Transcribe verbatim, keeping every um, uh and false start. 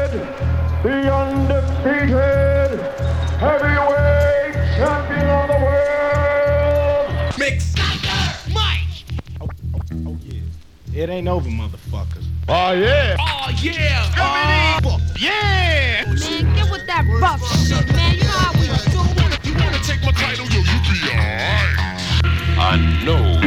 the undefeated heavyweight champion of the world, Mix Mike. Oh, oh, oh yeah. It ain't over, motherfuckers. Oh yeah! Oh yeah. Oh, Yeah! Man, get with that rough shit, man. You know how we do it. you wanna take my title? Yo, you be alright. I know